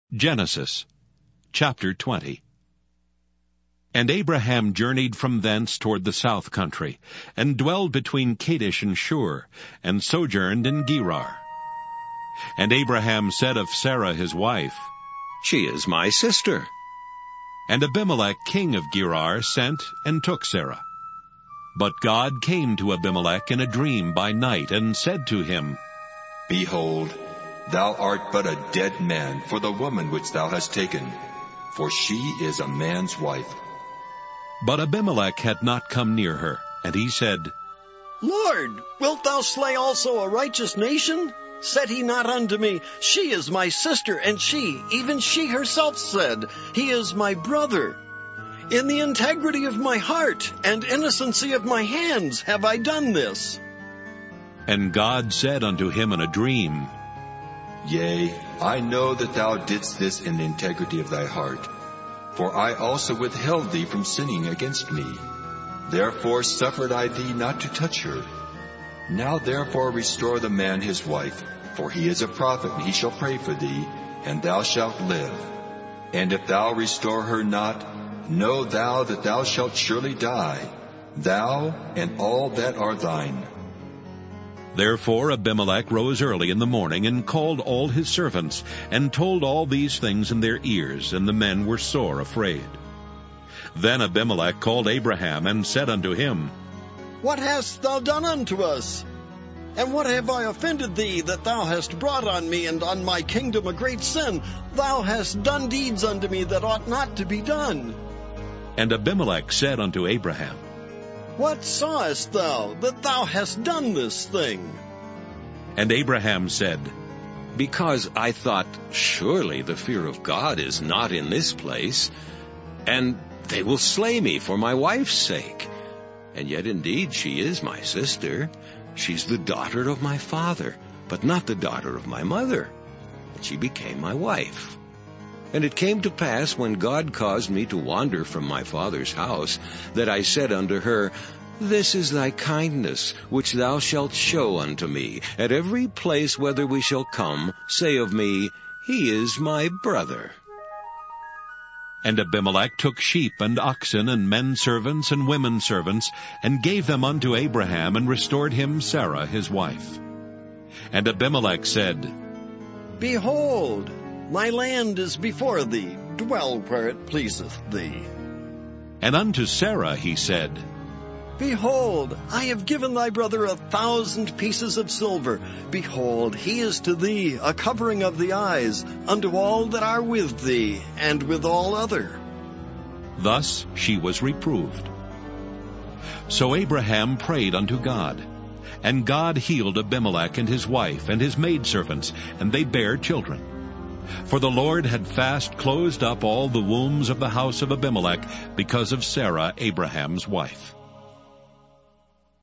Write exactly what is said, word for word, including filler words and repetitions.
Genesis chapter twenty. And Abraham journeyed from thence toward the south country, and dwelled between Kadesh and Shur, and sojourned in Gerar. And Abraham said of Sarah his wife, She is my sister. And Abimelech king of Gerar sent and took Sarah. But God came to Abimelech in a dream by night, and said to him, Behold, thou art but a dead man for the woman which thou hast taken, for she is a man's wife. But Abimelech had not come near her, and he said, Lord, wilt thou slay also a righteous nation? Said he not unto me, She is my sister, and she, even she herself said, He is my brother. In the integrity of my heart and innocency of my hands have I done this. And God said unto him in a dream, Yea, I know that thou didst this in the integrity of thy heart, for I also withheld thee from sinning against me. Therefore suffered I thee not to touch her. Now therefore restore the man his wife, for he is a prophet, and he shall pray for thee, and thou shalt live. And if thou restore her not, know thou that thou shalt surely die, thou and all that are thine. Therefore Abimelech rose early in the morning, and called all his servants, and told all these things in their ears, and the men were sore afraid. Then Abimelech called Abraham, and said unto him, What hast thou done unto us? And what have I offended thee, that thou hast brought on me and on my kingdom a great sin? Thou hast done deeds unto me that ought not to be done. And Abimelech said unto Abraham, What sawest thou, that thou hast done this thing? And Abraham said, Because I thought, Surely the fear of God is not in this place, and they will slay me for my wife's sake. And yet indeed she is my sister. She's the daughter of my father, but not the daughter of my mother. And she became my wife. And it came to pass, when God caused me to wander from my father's house, that I said unto her, This is thy kindness, which thou shalt show unto me. At every place whither we shall come, say of me, He is my brother. And Abimelech took sheep and oxen and men servants and women servants, and gave them unto Abraham, and restored him Sarah his wife. And Abimelech said, Behold, my land is before thee, dwell where it pleaseth thee. And unto Sarah he said, Behold, I have given thy brother a thousand pieces of silver. Behold, he is to thee a covering of the eyes, unto all that are with thee, and with all other. Thus she was reproved. So Abraham prayed unto God, and God healed Abimelech and his wife and his maidservants, and they bare children. For the Lord had fast closed up all the wombs of the house of Abimelech, because of Sarah Abraham's wife.